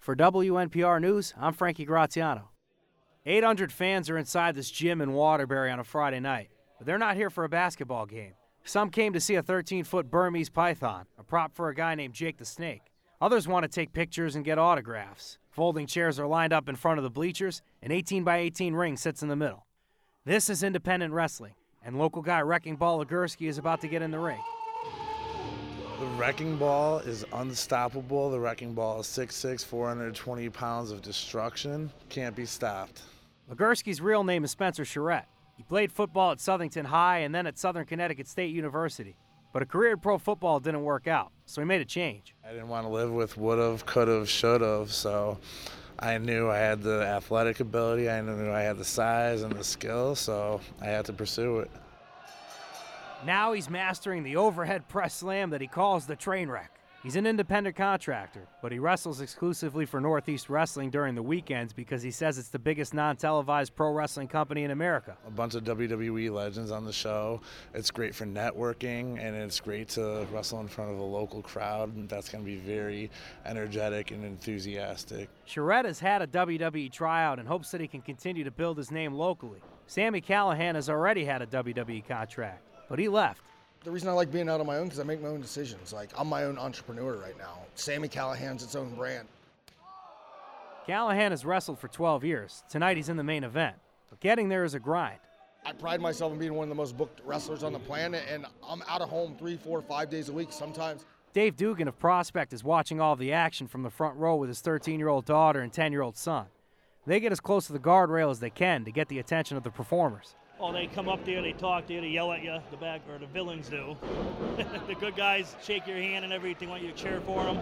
For WNPR News, I'm Frankie Graziano. 800 fans are inside this gym in Waterbury on a Friday night, but they're not here for a basketball game. Some came to see a 13-foot Burmese python, a prop for a guy named Jake the Snake. Others want to take pictures and get autographs. Folding chairs are lined up in front of the bleachers. An 18-by-18 ring sits in the middle. This is independent wrestling, and local guy Wrecking Ball Legursky is about to get in the ring. The Wrecking Ball is unstoppable. The Wrecking Ball is 6'6", 420 pounds of destruction. Can't be stopped. Legursky's real name is Spencer Charette. He played football at Southington High and then at Southern Connecticut State University. But a career in pro football didn't work out, so he made a change. I didn't want to live with would've, could've, should've, so I knew I had the athletic ability, I knew I had the size and the skill, so I had to pursue it. Now he's mastering the overhead press slam that he calls the train wreck. He's an independent contractor, but he wrestles exclusively for Northeast Wrestling during the weekends because he says it's the biggest non-televised pro wrestling company in America. A bunch of WWE legends on the show. It's great for networking, and it's great to wrestle in front of a local crowd, and that's going to be very energetic and enthusiastic. Charette has had a WWE tryout and hopes that he can continue to build his name locally. Sami Callihan has already had a WWE contract, but he left. The reason I like being out on my own because I make my own decisions. Like, I'm my own entrepreneur right now. Sami Callihan's its own brand. Callihan has wrestled for 12 years. Tonight he's in the main event, but getting there is a grind. I pride myself in being one of the most booked wrestlers on the planet, and I'm out of home 3, 4, 5 days a week sometimes. Dave Dugan of Prospect is watching all of the action from the front row with his 13-year-old daughter and 10-year-old son. They get as close to the guardrail as they can to get the attention of the performers. Oh, they come up there, they talk to you, they yell at you, the villains do. The good guys shake your hand and everything, want you to cheer for them.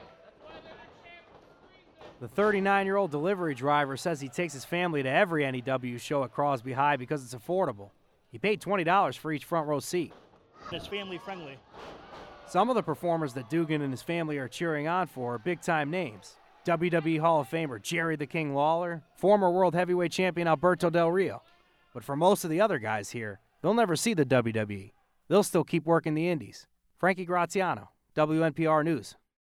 The 39-year-old delivery driver says he takes his family to every NEW show at Crosby High because it's affordable. He paid $20 for each front row seat. It's family friendly. Some of the performers that Dugan and his family are cheering on for are big-time names. WWE Hall of Famer Jerry the King Lawler, former World Heavyweight Champion Alberto Del Rio. But for most of the other guys here, they'll never see the WWE. They'll still keep working the indies. Frankie Graziano, WNPR News.